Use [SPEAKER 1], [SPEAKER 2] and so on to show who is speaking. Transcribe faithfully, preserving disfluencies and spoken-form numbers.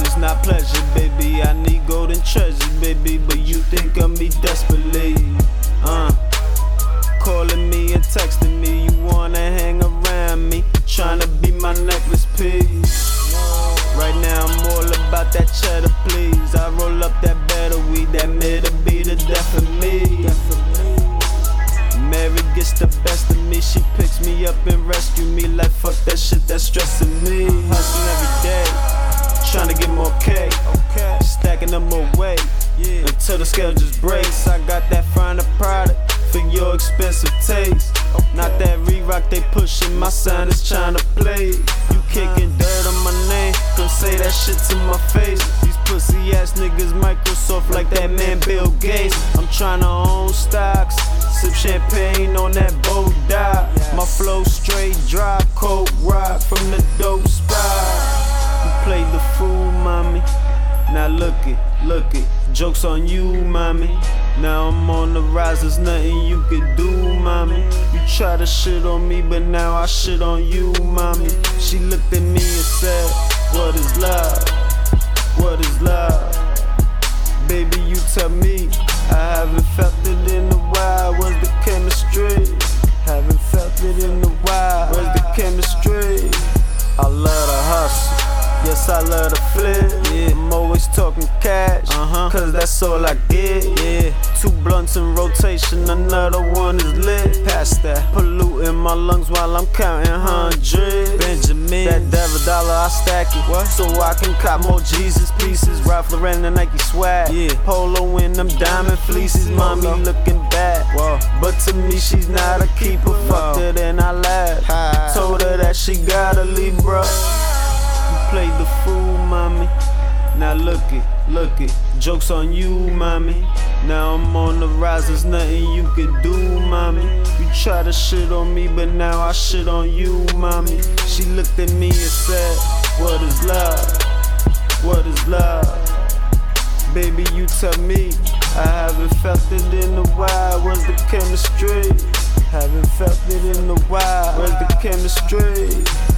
[SPEAKER 1] business, not pleasure, baby. I need golden treasures, baby, but you think of me desperately. Uh, calling me and texting me, you wanna hang around me, tryna be my necklace piece. Right now I'm all about that cheddar, please. I roll up that better weed, that made to be the death of me. Mary gets the best of me, she picks me up and rescue me. Like fuck that shit that's stressing me. Hustling every day, tryna get more K, stacking them away until the scale just breaks. I got that finer product for your expensive taste. Not that re-rock they pushing, my son is tryna play. You kicking dirt on my name, don't say that shit to my face. These pussy ass niggas Microsoft like that man Bill Gates. I'm tryna own stocks, sip champagne on that Bodie. My flow straight dry, cold rock from the dope spot. You played the fool, mommy. Now look it, look it, joke's on you, mommy. Now I'm on the rise, there's nothing you could do, mommy. You try to shit on me, but now I shit on you, mommy. She looked at me and said, what is love? What is love? Baby, you tell me, I haven't felt it in a while. Where's the chemistry? Haven't felt it in a while. Where's the chemistry? I love the hustle. Yes, I love the flip, yeah. I'm always talking cash, uh-huh. Cause that's all I get, yeah. Two blunts in rotation, another one is lit. Past that, polluting my lungs while I'm counting hundreds. Benjamin, that devil dollar, I stack it, what? So I can cop more Jesus pieces. Ralph Lauren and Nike swag, yeah. Polo in them diamond fleeces, mommy looking bad. Whoa. But to me, she's not a keeper, fucked her then I laughed. Told her that she gotta leave, bro. Played the fool, mommy. Now look it, look it, joke's on you, mommy. Now I'm on the rise, there's nothing you could do, mommy. You try to shit on me, but now I shit on you, mommy. She looked at me and said, what is love? What is love? Baby, you tell me, I haven't felt it in a while. Where's the chemistry? Haven't felt it in a while. Where's the chemistry?